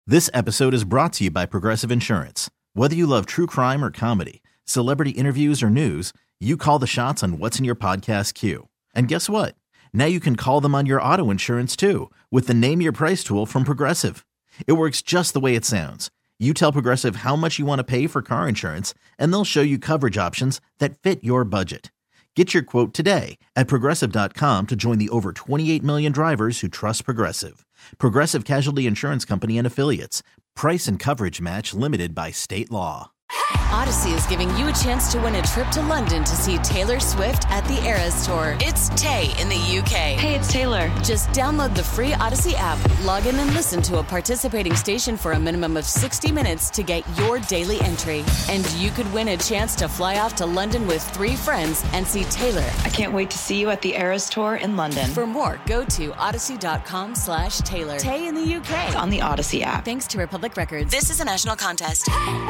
This episode is brought to you by Progressive Insurance. Whether you love true crime or comedy, celebrity interviews or news, you call the shots on what's in your podcast queue. And guess what? Now you can call them on your auto insurance too with the Name Your Price tool from Progressive. It works just the way it sounds. You tell Progressive how much you want to pay for car insurance, and they'll show you coverage options that fit your budget. Get your quote today at Progressive.com to join the over 28 million drivers who trust Progressive. Progressive Casualty Insurance Company and Affiliates. Price and coverage match limited by state law. Odyssey is giving you a chance to win a trip to London to see Taylor Swift at the Eras Tour. It's Tay in the UK. Hey, it's Taylor. Just download the free Odyssey app, log in and listen to a participating station for a minimum of 60 minutes to get your daily entry. And you could win a chance to fly off to London with 3 friends and see Taylor. I can't wait to see you at the Eras Tour in London. For more, go to odyssey.com/Taylor. Tay in the UK. It's on the Odyssey app. Thanks to Republic Records. This is a national contest.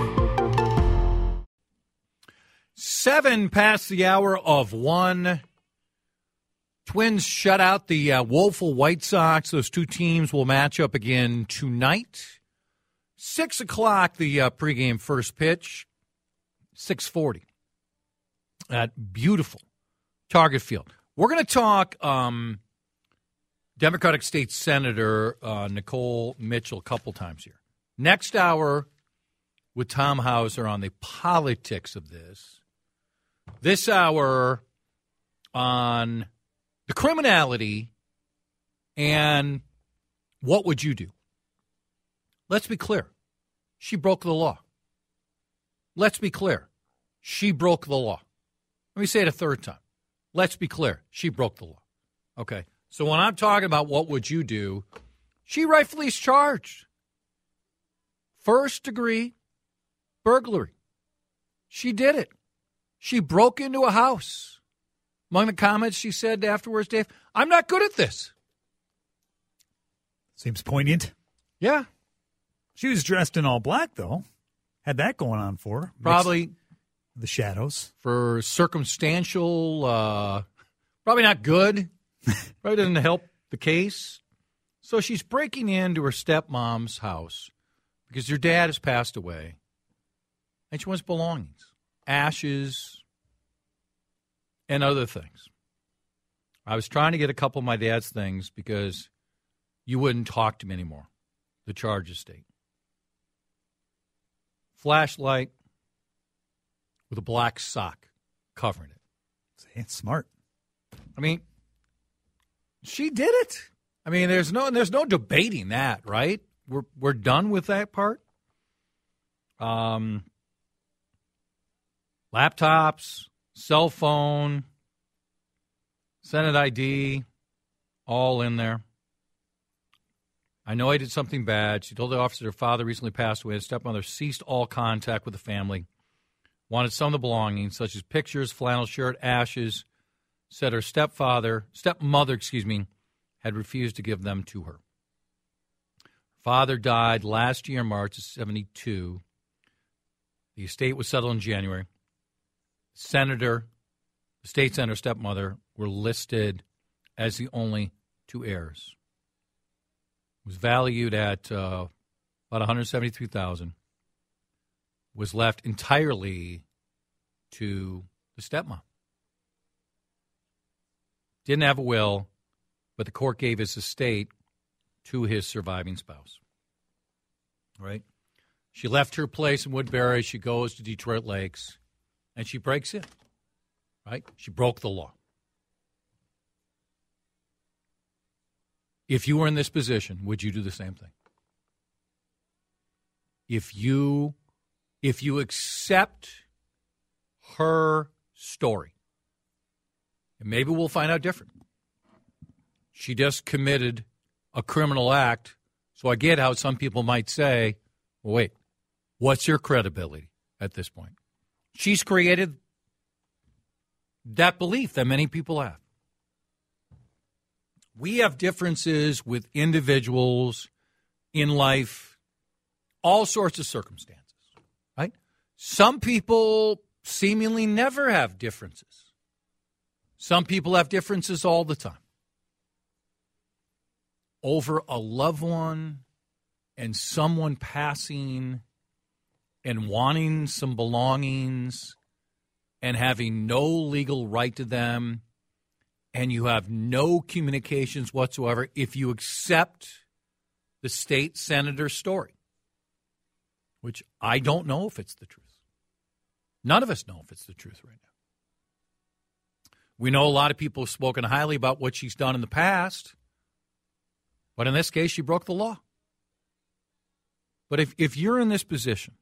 7 past the hour of 1. Twins shut out the woeful White Sox. Those two teams will match up again tonight. 6 o'clock, the pregame first pitch. 6:40 at beautiful Target Field. We're going to talk Democratic State Senator Nicole Mitchell a couple times here. Next hour with Tom Hauser on the politics of this. This hour on the criminality and what would you do? Let's be clear. She broke the law. Let's be clear. She broke the law. Let me say it a third time. Let's be clear. She broke the law. Okay. So when I'm talking about what would you do, she rightfully is charged. First-degree burglary. She did it. She broke into a house. Among the comments she said afterwards, Dave, I'm not good at this. Seems poignant. Yeah. She was dressed in all black, though. Had that going on for her. Probably. The shadows. For circumstantial, probably not good. Probably doesn't help the case. So she's breaking into her stepmom's house because her dad has passed away. And she wants belongings. Ashes, and other things. I was trying to get a couple of my dad's things because you wouldn't talk to me anymore. The charge estate. Flashlight with a black sock covering it. It's smart. I mean, she did it. I mean, there's no debating that, right? We're done with that part. Laptops, cell phone, Senate ID, all in there. I know I did something bad. She told the officer her father recently passed away. His stepmother ceased all contact with the family. Wanted some of the belongings, such as pictures, flannel shirt, ashes. Said her stepmother, had refused to give them to her. Father died last year, March of 72. The estate was settled in January. The state senator, stepmother, were listed as the only 2 heirs. It was valued at about $173,000. Was left entirely to the stepmom. Didn't have a will, but the court gave his estate to his surviving spouse. Right? She left her place in Woodbury. She goes to Detroit Lakes. And she breaks in, right? She broke the law. If you were in this position, would you do the same thing? If you accept her story, and maybe we'll find out different. She just committed a criminal act, so I get how some people might say, well, wait, what's your credibility at this point? She's created that belief that many people have. We have differences with individuals in life, all sorts of circumstances, right? Some people seemingly never have differences. Some people have differences all the time. Over a loved one and someone passing and wanting some belongings and having no legal right to them, and you have no communications whatsoever if you accept the state senator's story, which I don't know if it's the truth. None of us know if it's the truth right now. We know a lot of people have spoken highly about what she's done in the past, but in this case, she broke the law. But if you're in this position,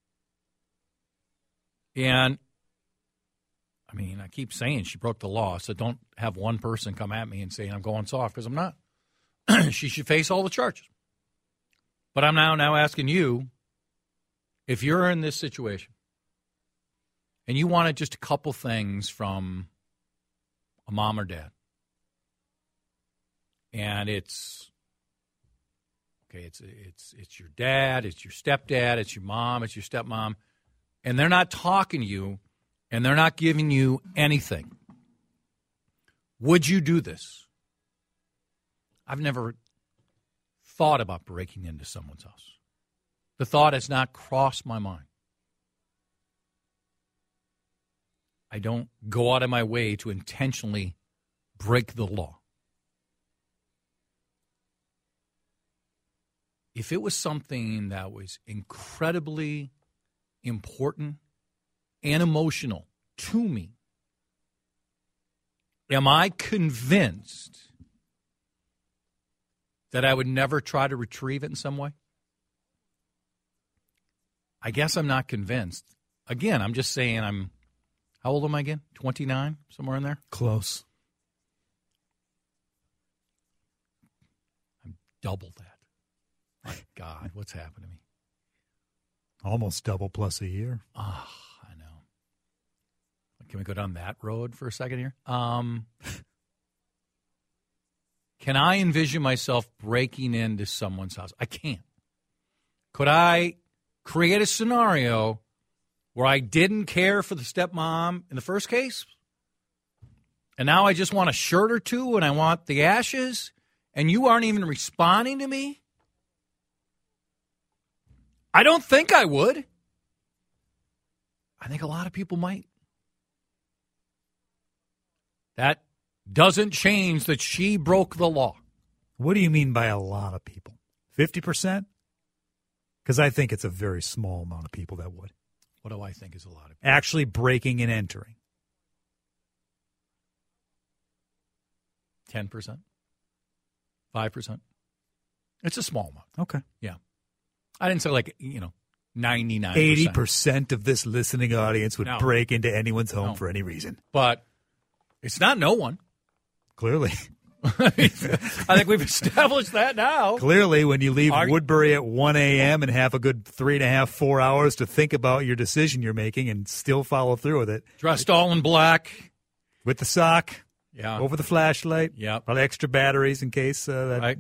and I mean, I keep saying she broke the law, so don't have one person come at me and say I'm going soft, because I'm not. She should face all the charges. But I'm now asking you, if you're in this situation and you wanted just a couple things from a mom or dad, and it's your dad, it's your stepdad, it's your mom, it's your stepmom, and they're not talking to you, and they're not giving you anything, would you do this? I've never thought about breaking into someone's house. The thought has not crossed my mind. I don't go out of my way to intentionally break the law. If it was something that was incredibly important and emotional to me, am I convinced that I would never try to retrieve it in some way? I guess I'm not convinced. Again, I'm just saying how old am I again? 29, somewhere in there? Close. I'm double that. My God, what's happened to me? Almost double plus a year. Oh, I know. Can we go down that road for a second here? Can I envision myself breaking into someone's house? I can't. Could I create a scenario where I didn't care for the stepmom in the first case, and now I just want a shirt or two and I want the ashes, and you aren't even responding to me? I don't think I would. I think a lot of people might. That doesn't change that she broke the law. What do you mean by a lot of people? 50%? Because I think it's a very small amount of people that would. What do I think is a lot of people? Actually breaking and entering. 10%? 5%? It's a small amount. Okay. Yeah. I didn't say 99%. 80% of this listening audience would No. break into anyone's home No. for any reason. But it's not no one. Clearly. I think we've established that now. Clearly, when you leave Woodbury at 1 a.m. and have a good 3.5, 4 hours to think about your decision you're making and still follow through with it. Dressed all in black. With the sock. Yeah. Over the flashlight. Yeah. Probably extra batteries in case. Right.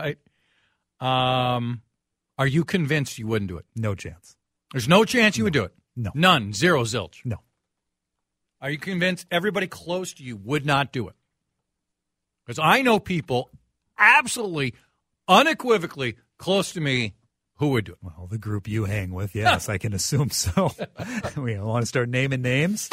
Are you convinced you wouldn't do it? No chance. There's no chance you would do it? No. None. Zero zilch. No. Are you convinced everybody close to you would not do it? Because I know people absolutely, unequivocally close to me who would do it. Well, the group you hang with, yes, I can assume so. We don't want to start naming names.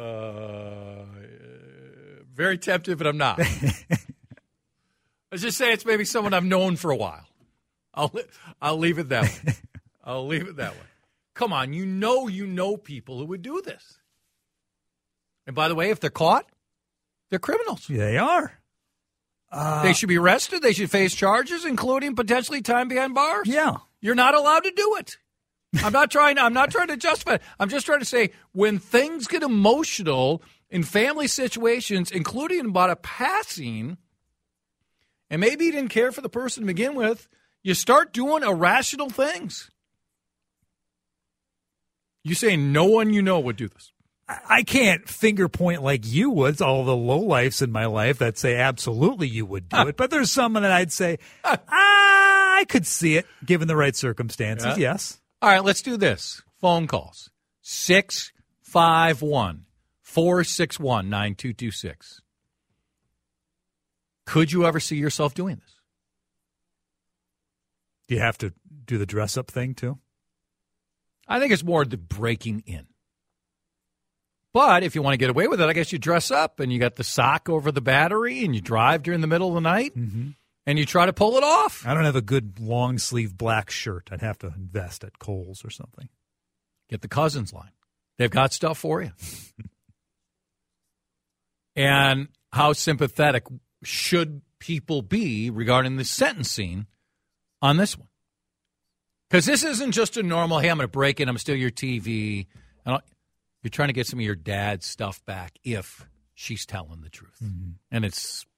Very tempted, but I'm not. Let's just say it's maybe someone I've known for a while. I'll leave it that way. I'll leave it that way. Come on, you know people who would do this. And by the way, if they're caught, they're criminals. They are. They should be arrested. They should face charges, including potentially time behind bars. Yeah. You're not allowed to do it. I'm not trying to justify it. I'm just trying to say when things get emotional in family situations, including about a passing, and maybe you didn't care for the person to begin with, you start doing irrational things. You say no one you know would do this. I can't finger point like you would, all the lowlifes in my life that say absolutely you would do it. But there's someone that I'd say, I could see it given the right circumstances, Yeah. yes. All right, let's do this. Phone calls. 651-461-9226. Could you ever see yourself doing this? Do you have to do the dress-up thing, too? I think it's more the breaking in. But if you want to get away with it, I guess you dress up and you got the sock over the battery and you drive during the middle of the night and you try to pull it off. I don't have a good long-sleeve black shirt. I'd have to invest at Kohl's or something. Get the Cousins line. They've got stuff for you. And how sympathetic should people be regarding the sentencing on this one? Because this isn't just a normal, hey, I'm going to break in, I'm going to steal your TV. You're trying to get some of your dad's stuff back if she's telling the truth. And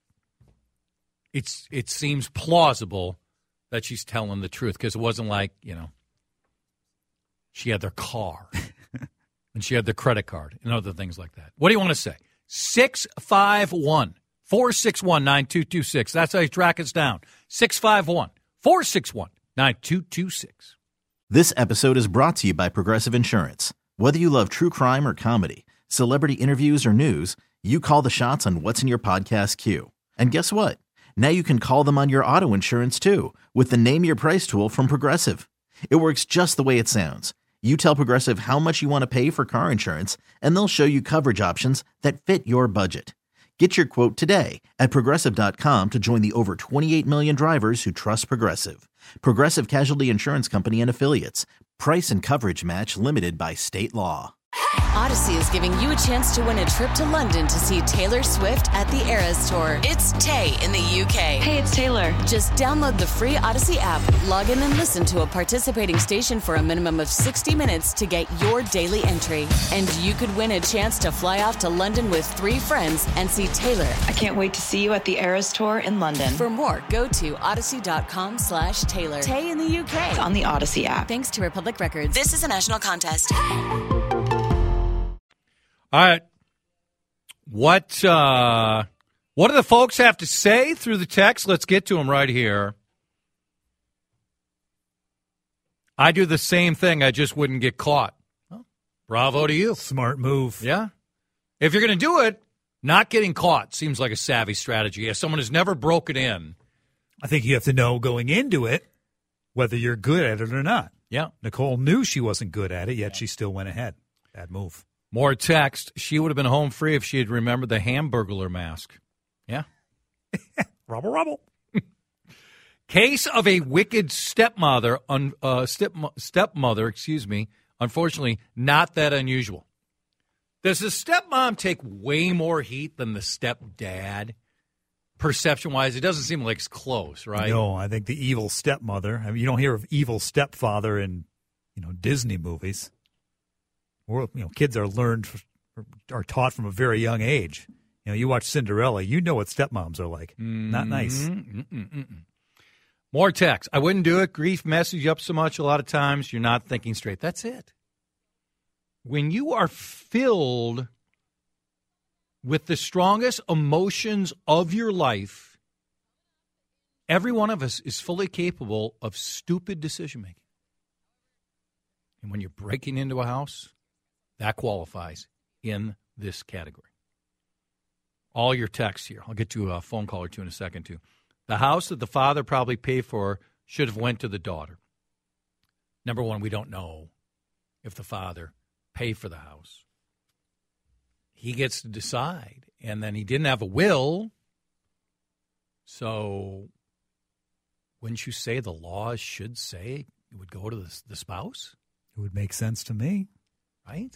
it seems plausible that she's telling the truth because it wasn't like, she had their car and she had their credit card and other things like that. What do you want to say? 651-461-9226. That's how you track us down. 651-461-9226. This episode is brought to you by Progressive Insurance. Whether you love true crime or comedy, celebrity interviews or news, you call the shots on what's in your podcast queue. And guess what? Now you can call them on your auto insurance too with the Name Your Price tool from Progressive. It works just the way it sounds. You tell Progressive how much you want to pay for car insurance, and they'll show you coverage options that fit your budget. Get your quote today at Progressive.com to join the over 28 million drivers who trust Progressive. Progressive Casualty Insurance Company and Affiliates. Price and coverage match limited by state law. Odyssey is giving you a chance to win a trip to London to see Taylor Swift at the Eras Tour. It's Tay in the UK. Hey, it's Taylor. Just download the free Odyssey app, log in and listen to a participating station for a minimum of 60 minutes to get your daily entry. And you could win a chance to fly off to London with 3 friends and see Taylor. I can't wait to see you at the Eras Tour in London. For more, go to odyssey.com/Taylor. Tay in the UK. It's on the Odyssey app. Thanks to Republic Records. This is a national contest. All right. What do the folks have to say through the text? Let's get to them right here. I do the same thing. I just wouldn't get caught. Well, bravo to you. Smart move. Yeah. If you're going to do it, not getting caught seems like a savvy strategy. As someone who's never broken in. I think you have to know going into it whether you're good at it or not. Yeah. Nicole knew she wasn't good at it, yet she still went ahead. Bad move. More text. She would have been home free if she had remembered the Hamburglar mask. Yeah. Rubble. Case of a wicked stepmother, unfortunately, not that unusual. Does the stepmom take way more heat than the stepdad? Perception-wise, it doesn't seem like it's close, right? No, I think the evil stepmother. I mean, you don't hear of evil stepfather in, Disney movies. Or, kids are taught from a very young age. You watch Cinderella, you know what stepmoms are like. Not nice. More text. I wouldn't do it. Grief messes you up so much a lot of times you're not thinking straight. That's it. When you are filled with the strongest emotions of your life, every one of us is fully capable of stupid decision-making. And when you're breaking into a house, that qualifies in this category. All your texts here. I'll get to a phone call or two in a second, too. The house that the father probably paid for should have went to the daughter. Number one, we don't know if the father paid for the house. He gets to decide. And then he didn't have a will. So wouldn't you say the law should say it would go to the spouse? It would make sense to me. Right?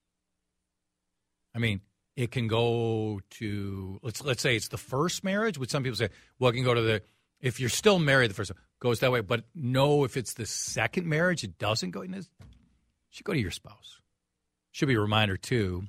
I mean, it can go to, let's say it's the first marriage. Would some people say, well, it can go to if you're still married, the first one goes that way. But no, if it's the second marriage, it doesn't go. It should go to your spouse. Should be a reminder, too.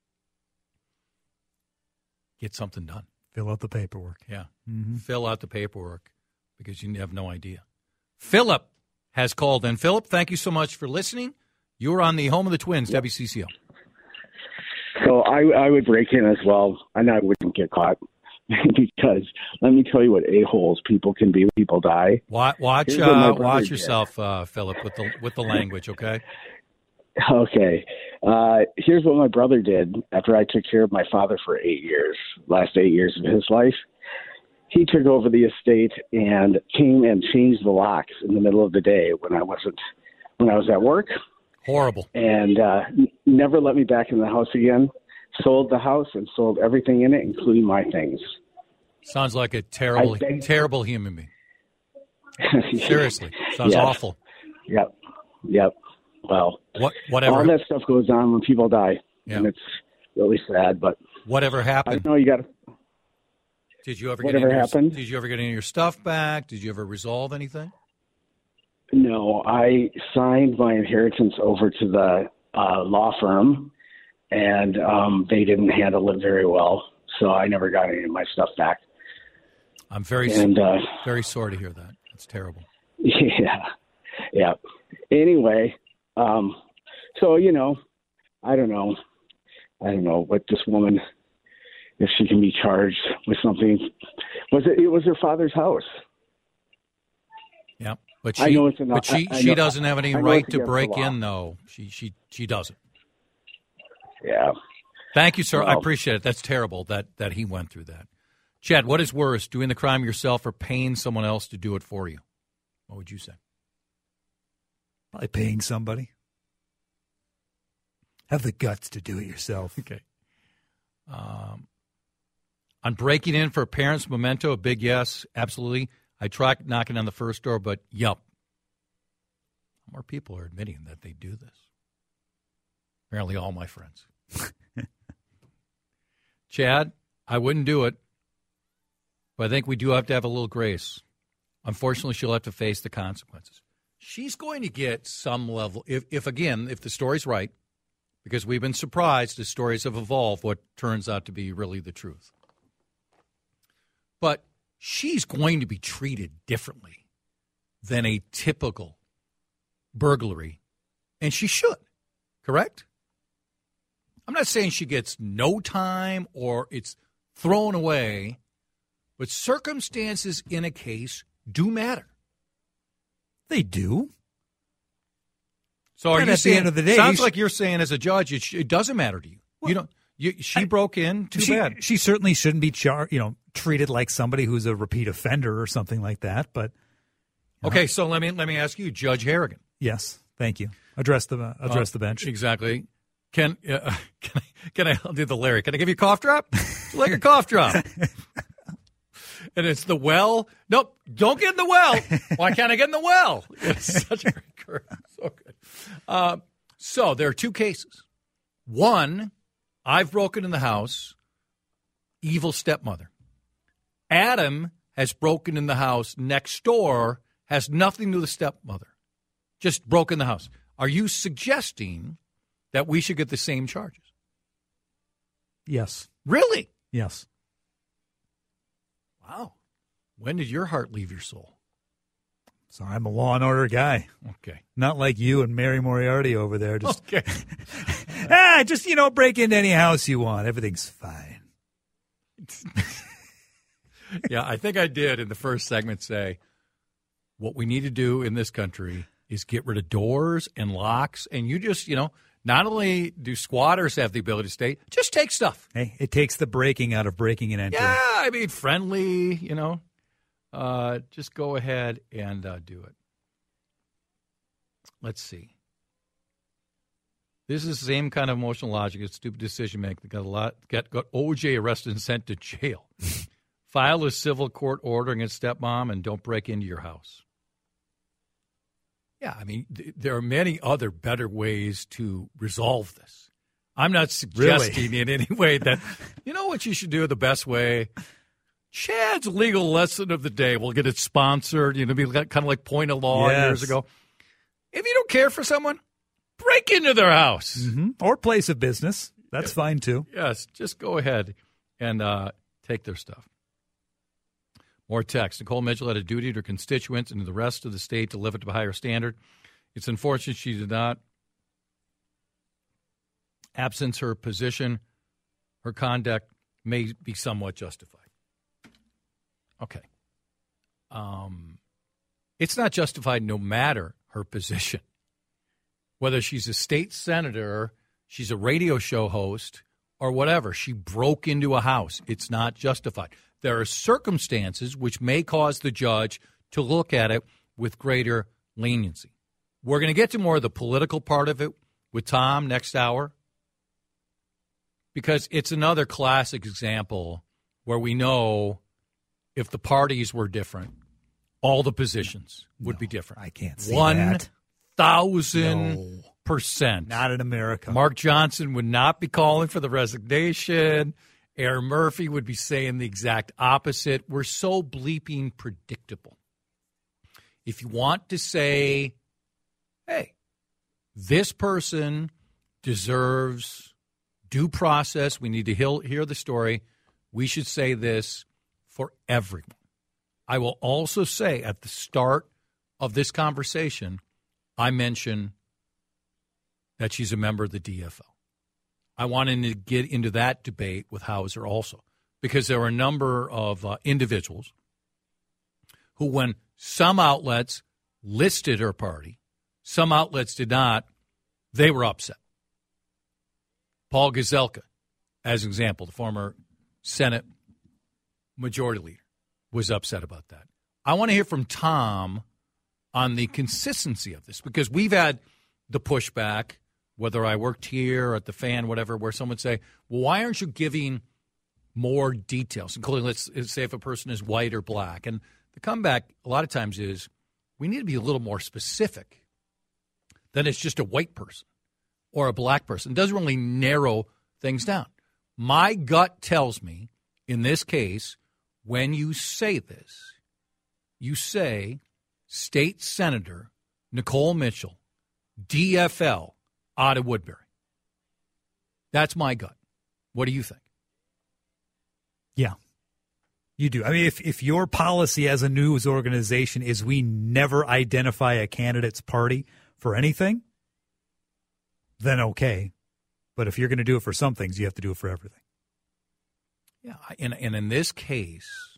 Get something done. Fill out the paperwork. Yeah. Mm-hmm. Fill out the paperwork because you have no idea. Philip has called in. Philip, thank you so much for listening. You're on the home of the Twins, WCCO. So I would break in as well, and I wouldn't get caught because let me tell you what a-holes people can be when people die. Watch yourself, Philip, with the language, okay? Okay. Here's what my brother did after I took care of my father for 8 years, last 8 years of his life. he took over the estate and came and changed the locks in the middle of the day when I was at work. Horrible. And never let me back in the house again. Sold the house and sold everything in it, including my things. Sounds like a terrible human being. Seriously. Sounds yes. awful. Yep. Well, whatever. All that stuff goes on when people die. Yeah. And it's really sad, but whatever happened. I know you got to. Did you ever get any of your stuff back? Did you ever resolve anything? No, I signed my inheritance over to the law firm, and they didn't handle it very well, so I never got any of my stuff back. I'm very sorry to hear that. That's terrible. Yeah. Anyway, so I don't know what this woman, if she can be charged with something. It was her father's house. Yeah, but I know it's she doesn't have any right to break in, though. She doesn't. Yeah. Thank you, sir. I appreciate it. That's terrible that he went through that. Chad, what is worse, doing the crime yourself or paying someone else to do it for you? What would you say? Probably paying somebody. Have the guts to do it yourself. Okay. On breaking in for a parent's memento, a big yes, absolutely. I tried knocking on the first door, but yup. More people are admitting that they do this. Apparently all my friends. Chad, I wouldn't do it, but I think we do have to have a little grace. Unfortunately, she'll have to face the consequences. She's going to get some level, if the story's right, because we've been surprised as stories have evolved what turns out to be really the truth. But she's going to be treated differently than a typical burglary, and she should, correct? I'm not saying she gets no time or it's thrown away, but circumstances in a case do matter. They do. So are and you at saying, the end of the day, sounds like you're saying as a judge, it doesn't matter to you. Well, she broke in. Too bad. She certainly shouldn't be treated like somebody who's a repeat offender or something like that. But okay, so let me ask you, Judge Harrigan. Yes, thank you. Address the bench. Exactly. Can I I'll do the Larry? Can I give you a cough drop? Like a cough drop. And it's the well. Nope, don't get in the well. Why can't I get in the well? It's such a great curve. So good. So there are two cases. One, I've broken in the house, evil stepmother. Adam has broken in the house next door, has nothing to do with the stepmother. Just broken the house. Are you suggesting that we should get the same charges? Yes. Really? Yes. Wow. When did your heart leave your soul? Sorry, I'm a law and order guy. Okay. Not like you and Mary Moriarty over there. Just, okay. Break into any house you want. Everything's fine. Yeah, I think I did in the first segment say what we need to do in this country is get rid of doors and locks. And you just, not only do squatters have the ability to stay, just take stuff. Hey, it takes the breaking out of breaking and entering. Yeah, I mean, friendly, just go ahead and do it. Let's see. This is the same kind of emotional logic as stupid decision making. Got OJ arrested and sent to jail. File a civil court order against stepmom and don't break into your house. Yeah, I mean, there are many other better ways to resolve this. I'm not suggesting in any way that, what you should do the best way. Chad's legal lesson of the day. We'll get it sponsored, be kind of like Point of Law years ago. If you don't care for someone, break into their house. Mm-hmm. Or place of business. That's fine, too. Yes, just go ahead and take their stuff. More text. Nicole Mitchell had a duty to her constituents and to the rest of the state to live up to a higher standard. It's unfortunate she did not. Absence her position, her conduct may be somewhat justified. Okay. It's not justified no matter her position. Whether she's a state senator, she's a radio show host, or whatever. She broke into a house. It's not justified. there are circumstances which may cause the judge to look at it with greater leniency. We're going to get to more of the political part of it with Tom next hour, because it's another classic example where we know if the parties were different, all the positions would be different. I can't see that. 1,000%. Not in America. Mark Johnson would not be calling for the resignation. Aaron Murphy would be saying the exact opposite. We're so bleeping predictable. If you want to say, hey, this person deserves due process, we need to hear the story, we should say this for everyone. I will also say at the start of this conversation, I mention that she's a member of the DFL. I wanted to get into that debate with Hauser also, because there were a number of individuals who, when some outlets listed her party, some outlets did not, they were upset. Paul Gazelka, as an example, the former Senate Majority Leader, was upset about that. I want to hear from Tom on the consistency of this, because we've had the pushback, whether I worked here or at the Fan, whatever, where someone would say, well, why aren't you giving more details, including, let's say, if a person is white or black? And the comeback a lot of times is we need to be a little more specific than it's just a white person or a black person. It doesn't really narrow things down. My gut tells me, in this case, when you say this, you say State Senator Nicole Mitchell, DFL, out of Woodbury. That's my gut. What do you think? Yeah, you do. I mean, if your policy as a news organization is we never identify a candidate's party for anything, then okay. But if you're going to do it for some things, you have to do it for everything. Yeah, and in this case,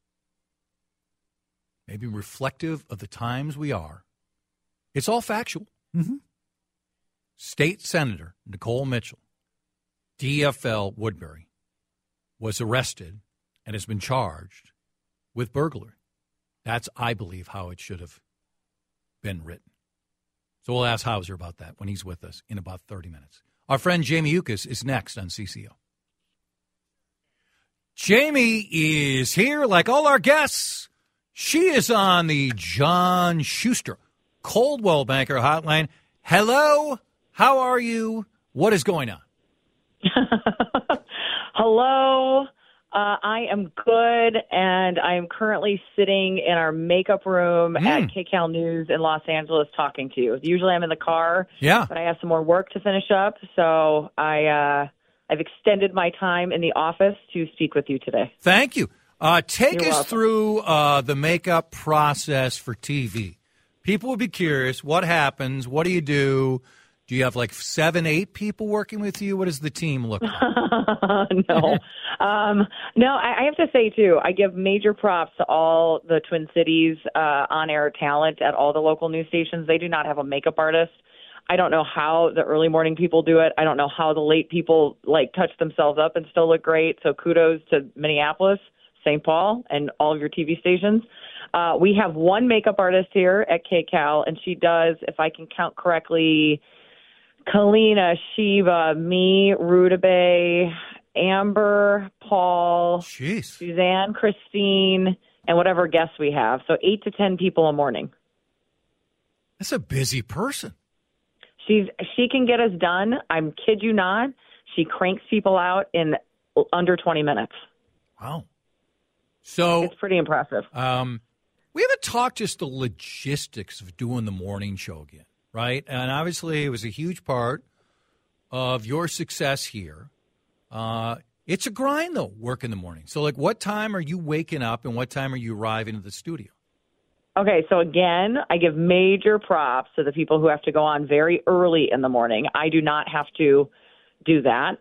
maybe reflective of the times we are, it's all factual. Mm-hmm. State Senator Nicole Mitchell, DFL Woodbury, was arrested and has been charged with burglary. That's, I believe, how it should have been written. So we'll ask Hauser about that when he's with us in about 30 minutes. Our friend Jamie Yuccas is next on CCO. Jamie is here like all our guests. She is on the John Schuster Coldwell Banker Hotline. Hello. How are you? What is going on? Hello. I am good, and I am currently sitting in our makeup room at KCAL News in Los Angeles talking to you. Usually I'm in the car, but I have some more work to finish up, so I've extended my time in the office to speak with you today. Thank you. Take You're us welcome. through the makeup process for TV. People would be curious. What happens? What do you do? Do you have like 7, 8 people working with you? What does the team look like? No. No, I have to say, too, I give major props to all the Twin Cities on-air talent at all the local news stations. They do not have a makeup artist. I don't know how the early morning people do it. I don't know how the late people, touch themselves up and still look great. So kudos to Minneapolis, St. Paul, and all of your TV stations. We have one makeup artist here at KCAL, and she does, if I can count correctly, Kalina, Shiva, me, Rutabaga, Amber, Paul, Suzanne, Christine, and whatever guests we have. So 8 to 10 people a morning. That's a busy person. She can get us done. I'm kid you not. She cranks people out in under 20 minutes. Wow. So it's pretty impressive. We haven't talked just the logistics of doing the morning show again, right? And obviously it was a huge part of your success here. It's a grind, though, work in the morning. So, what time are you waking up and what time are you arriving to the studio? Okay, so again, I give major props to the people who have to go on very early in the morning. I do not have to do that.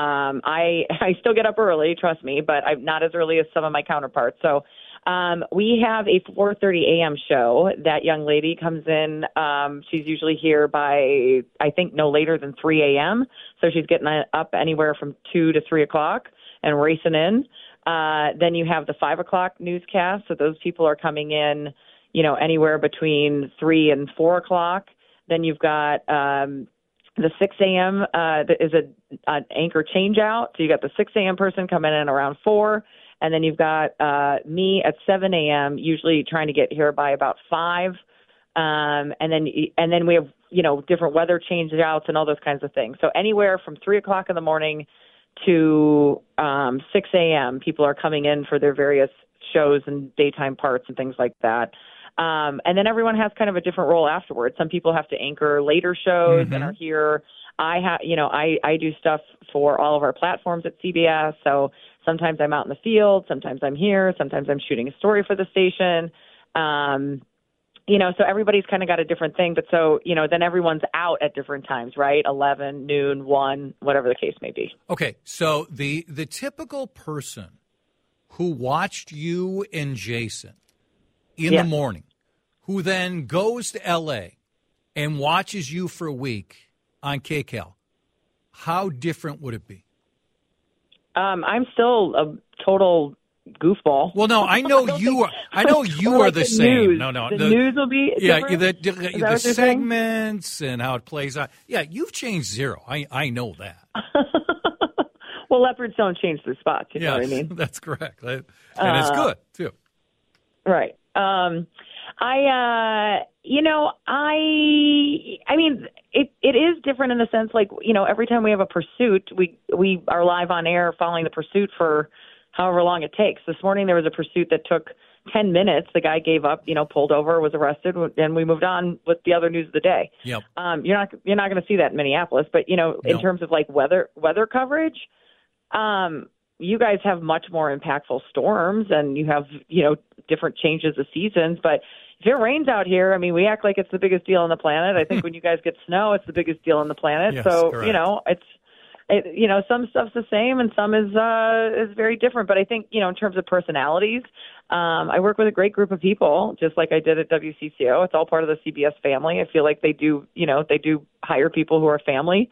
I still get up early, trust me, but I'm not as early as some of my counterparts. So we have a 4:30 a.m. show. That young lady comes in. She's usually here by, I think, no later than 3 a.m. So she's getting up anywhere from 2 to 3 o'clock and racing in. Then you have the 5 o'clock newscast. So those people are coming in, anywhere between 3 and 4 o'clock. Then you've got the 6 a.m. That is an anchor change out. So you got the 6 a.m. person coming in around 4. And then you've got me at 7 a.m., usually trying to get here by about 5. And then we have, different weather change outs and all those kinds of things. So anywhere from 3 o'clock in the morning to 6 a.m., people are coming in for their various shows and daytime parts and things like that. And then everyone has kind of a different role afterwards. Some people have to anchor later shows and are here. I do stuff for all of our platforms at CBS. So sometimes I'm out in the field, sometimes I'm here, sometimes I'm shooting a story for the station. So everybody's kind of got a different thing. But so, then everyone's out at different times, right? 11, noon, 1, whatever the case may be. Okay. So the typical person who watched you and Jason in the morning, who then goes to L.A. and watches you for a week on KCAL, how different would it be? I'm still a total goofball. Well, no, I know you are. I know you are the same. News. No, the news will be different? the segments and how it plays out. Yeah, you've changed zero. I know that. Well, leopards don't change their spots. You know what I mean? That's correct, and it's good too. Right. It is different in the sense, like, every time we have a pursuit, we are live on air following the pursuit for however long it takes. This morning there was a pursuit that took 10 minutes. The guy gave up, pulled over, was arrested, and we moved on with the other news of the day. Yep. You're not going to see that in Minneapolis, but in terms of like weather coverage, you guys have much more impactful storms, and you have, different changes of seasons. But if it rains out here, I mean, we act like it's the biggest deal on the planet. I think when you guys get snow, it's the biggest deal on the planet. Yes, so, correct. Some stuff's the same and some is very different. But I think, in terms of personalities, I work with a great group of people, just like I did at WCCO. It's all part of the CBS family. I feel like they do hire people who are family.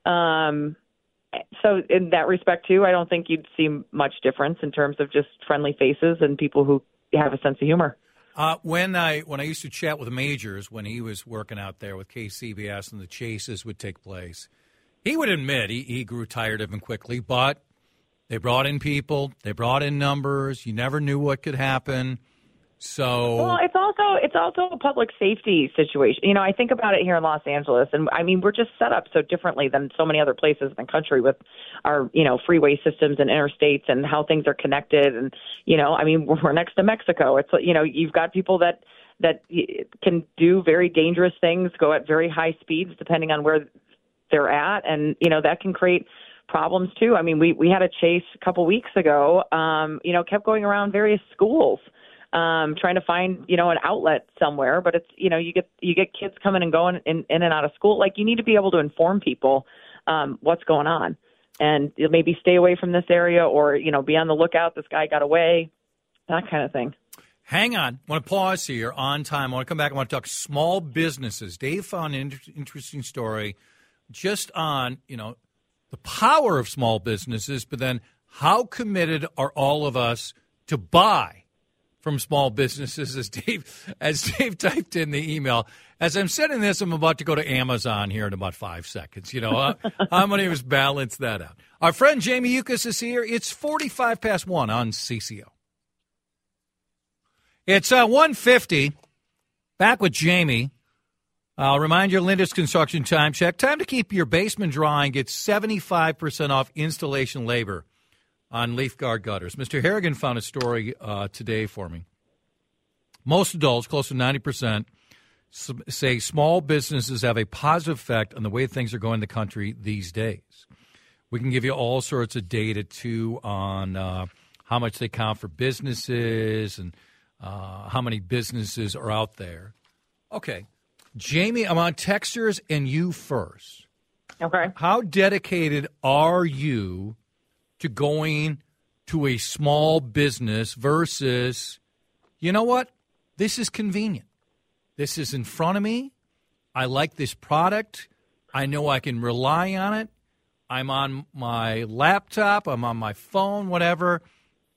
So in that respect, too, I don't think you'd see much difference in terms of just friendly faces and people who have a sense of humor. When I used to chat with Majors when he was working out there with KCBS and the chases would take place, he would admit he grew tired of them quickly, but they brought in people, they brought in numbers. You never knew what could happen. So it's also a public safety situation. I think about it here in Los Angeles, and I mean, we're just set up so differently than so many other places in the country with our, freeway systems and interstates and how things are connected. And, we're next to Mexico. It's, you've got people that can do very dangerous things, go at very high speeds, depending on where they're at. And, that can create problems too. I mean, we had a chase a couple weeks ago, kept going around various schools, trying to find, an outlet somewhere. But it's, you get kids coming and going in and out of school. Like, you need to be able to inform people what's going on, and maybe stay away from this area, or, be on the lookout. This guy got away, that kind of thing. Hang on. I want to pause here on time. I want to come back. I want to talk small businesses. Dave found an interesting story just on, the power of small businesses, but then how committed are all of us to buy from small businesses, as Dave typed in the email. As I'm sending this, I'm about to go to Amazon here in about 5 seconds. I'm going to just balance that out. Our friend Jamie Yuccas is here. It's 45 past 1 on CCO. It's 1:50. Back with Jamie. I'll remind you, Lindus Construction Time Check. Time to keep your basement dry and get 75% off installation labor on Leaf Guard gutters. Mr. Harrigan found a story today for me. Most adults, close to 90%, say small businesses have a positive effect on the way things are going in the country these days. We can give you all sorts of data, too, on how much they count for businesses and how many businesses are out there. Okay. Jamie, I'm on texters and you first. Okay. How dedicated are you to going to a small business versus, you know what, this is convenient. This is in front of me. I like this product. I know I can rely on it. I'm on my laptop. I'm on my phone, whatever.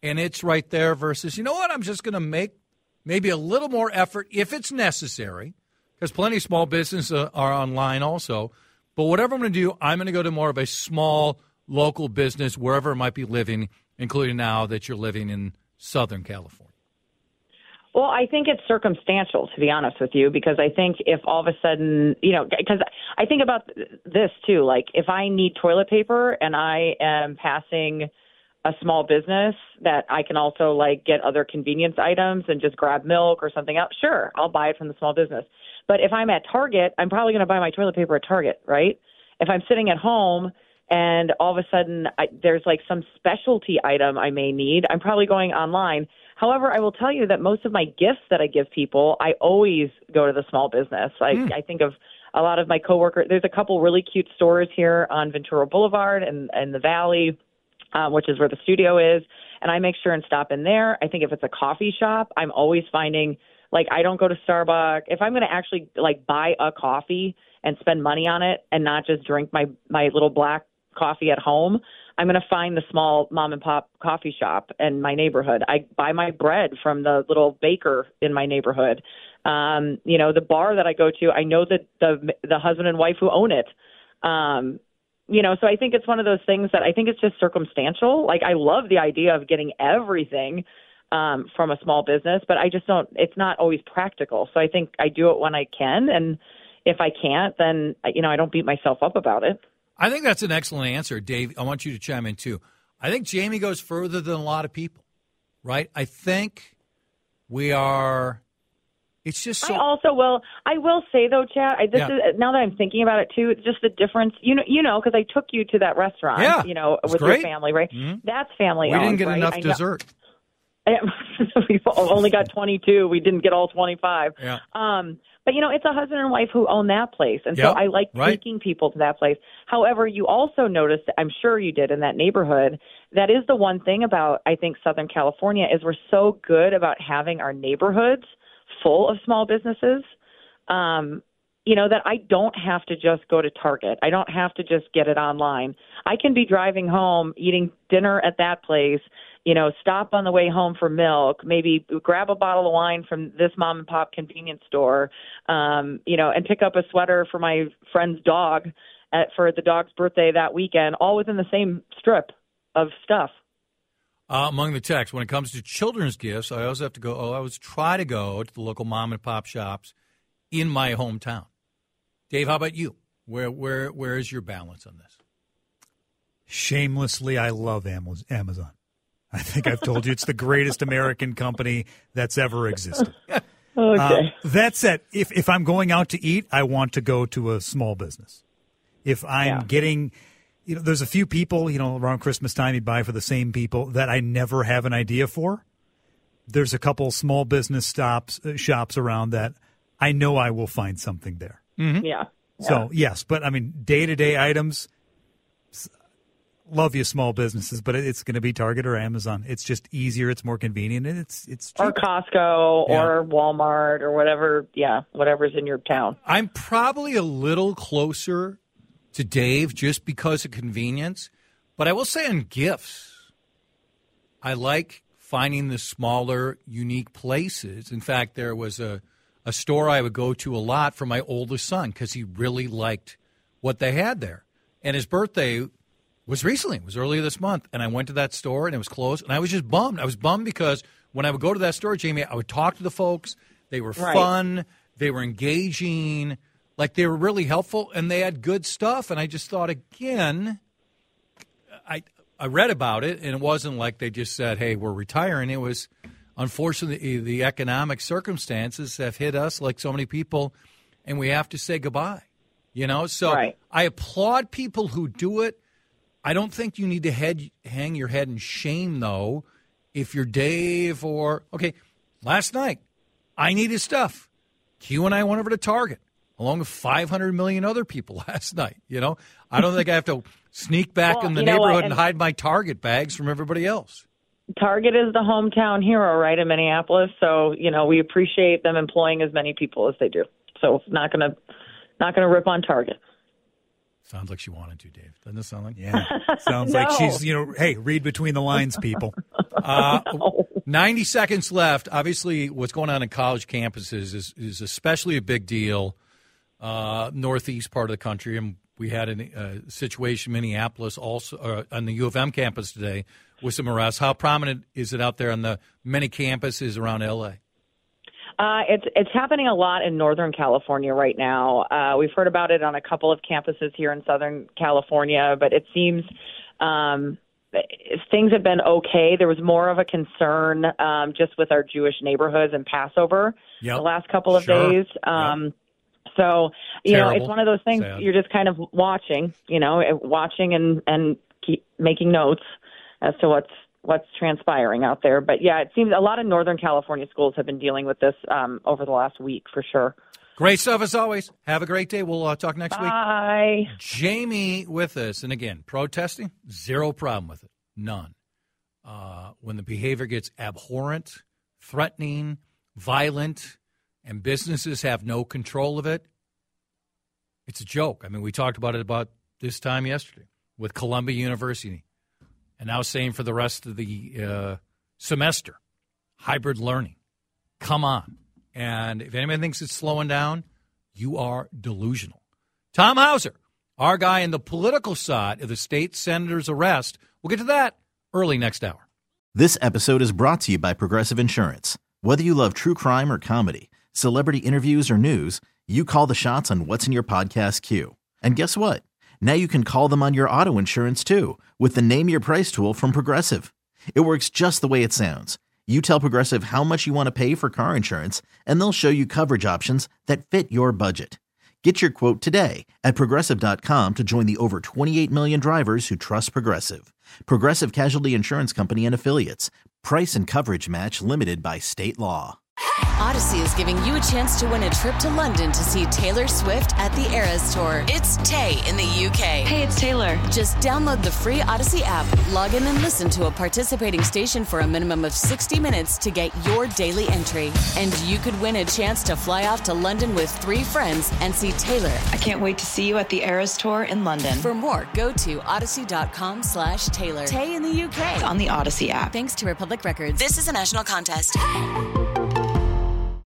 and it's right there versus, you know what, I'm just going to make maybe a little more effort if it's necessary, because plenty of small businesses are online also. But whatever I'm going to do, I'm going to go to more of a small local business wherever it might be living, including now that you're living in Southern California. Well, I think it's circumstantial, to be honest with you, because I think if all of a sudden, because I think about this too, like if I need toilet paper and I am passing a small business that I can also like get other convenience items and just grab milk or something else, sure, I'll buy it from the small business. But if I'm at Target, I'm probably going to buy my toilet paper at Target, right? If I'm sitting at home and all of a sudden there's like some specialty item I may need, I'm probably going online. However, I will tell you that most of my gifts that I give people, I always go to the small business. I think of a lot of my coworkers. There's a couple really cute stores here on Ventura Boulevard and the Valley, which is where the studio is. And I make sure and stop in there. I think if it's a coffee shop, I'm always finding, like, I don't go to Starbucks. If I'm going to actually, like, buy a coffee and spend money on it and not just drink my little black coffee at home, I'm going to find the small mom and pop coffee shop in my neighborhood. I buy my bread from the little baker in my neighborhood. The bar that I go to, I know that the husband and wife who own it. So I think it's one of those things that I think it's just circumstantial. Like, I love the idea of getting everything from a small business, but I just don't, it's not always practical. So I think I do it when I can. And if I can't, then, I don't beat myself up about it. I think that's an excellent answer, Dave. I want you to chime in, too. I think Jamie goes further than a lot of people, right? I think we are – it's just so – I will say, though, Chad, is now that I'm thinking about it, too, just the difference, because I took you to that restaurant, with great. your family, right? Mm-hmm. That's family We didn't get right? enough dessert. We've only got 22. We didn't get all 25. Yeah. But, it's a husband and wife who own that place. And so I like taking people to that place. However, you also noticed, I'm sure you did in that neighborhood, that is the one thing about, I think, Southern California is we're so good about having our neighborhoods full of small businesses, that I don't have to just go to Target. I don't have to just get it online. I can be driving home, eating dinner at that place, stop on the way home for milk, maybe grab a bottle of wine from this mom and pop convenience store, and pick up a sweater for my friend's dog for the dog's birthday that weekend, all within the same strip of stuff. Among the texts, when it comes to children's gifts, I always have to go, I always try to go to the local mom and pop shops in my hometown. Dave, how about you? Where is your balance on this? Shamelessly, I love Amazon. I think I've told you it's the greatest American company that's ever existed. Okay. That said, if I'm going out to eat, I want to go to a small business. If I'm getting, there's a few people, around Christmas time you buy for the same people that I never have an idea for. There's a couple small business shops around that I know I will find something there. Mm-hmm. Yeah. So, yes, but I mean, day-to-day items, love you small businesses, but it's going to be Target or Amazon. It's just easier, it's more convenient, and it's cheaper. Or Costco or Walmart or whatever, whatever's in your town. I'm probably a little closer to Dave just because of convenience, but I will say on gifts, I like finding the smaller, unique places. In fact, there was a store I would go to a lot for my oldest son because he really liked what they had there. And his birthday was recently. It was earlier this month. And I went to that store, and it was closed. And I was just bummed. I was bummed because when I would go to that store, Jamie, I would talk to the folks. They were fun. They were engaging. Like, they were really helpful, and they had good stuff. And I just thought, again, I read about it, and it wasn't like they just said, hey, we're retiring. It was, unfortunately, the economic circumstances have hit us like so many people, and we have to say goodbye. So I applaud people who do it. I don't think you need to hang your head in shame, though, if you're Dave or – okay, last night I needed stuff. Q and I went over to Target along with 500 million other people last night. I don't think I have to sneak back in the neighborhood and hide my Target bags from everybody else. Target is the hometown hero, right, in Minneapolis. So, we appreciate them employing as many people as they do. So not gonna rip on Target. Sounds like she wanted to, Dave. Doesn't it sound like? Yeah. Sounds like she's, hey, read between the lines, people. 90 seconds left. Obviously, what's going on in college campuses is especially a big deal. Northeast part of the country, and we had a situation in Minneapolis also on the U of M campus today with some arrests. How prominent is it out there on the many campuses around L.A.? It's happening a lot in Northern California right now. We've heard about it on a couple of campuses here in Southern California, but it seems things have been okay. There was more of a concern just with our Jewish neighborhoods and Passover the last couple of days. So, Terrible. It's one of those things you're just kind of watching, and keep making notes as to what's transpiring out there. But, yeah, it seems a lot of Northern California schools have been dealing with this over the last week for sure. Great stuff as always. Have a great day. We'll talk next week. Bye. Jamie with us. And, again, protesting, zero problem with it. None. When the behavior gets abhorrent, threatening, violent, and businesses have no control of it, it's a joke. I mean, we talked about it about this time yesterday with Columbia University. And now saying for the rest of the semester, hybrid learning. Come on. And if anybody thinks it's slowing down, you are delusional. Tom Hauser, our guy in the political side of the state senator's arrest. We'll get to that early next hour. This episode is brought to you by Progressive Insurance. Whether you love true crime or comedy, celebrity interviews or news, you call the shots on what's in your podcast queue. And guess what? Now you can call them on your auto insurance too with the Name Your Price tool from Progressive. It works just the way it sounds. You tell Progressive how much you want to pay for car insurance, and they'll show you coverage options that fit your budget. Get your quote today at Progressive.com to join the over 28 million drivers who trust Progressive. Progressive Casualty Insurance Company and Affiliates. Price and coverage match limited by state law. Odyssey is giving you a chance to win a trip to London to see Taylor Swift at the Eras Tour. It's Tay in the UK. Hey, it's Taylor. Just download the free Odyssey app, log in and listen to a participating station for a minimum of 60 minutes to get your daily entry. And you could win a chance to fly off to London with 3 friends and see Taylor. I can't wait to see you at the Eras Tour in London. For more, go to odyssey.com/Taylor. Tay in the UK. On the Odyssey app. Thanks to Republic Records. This is a national contest.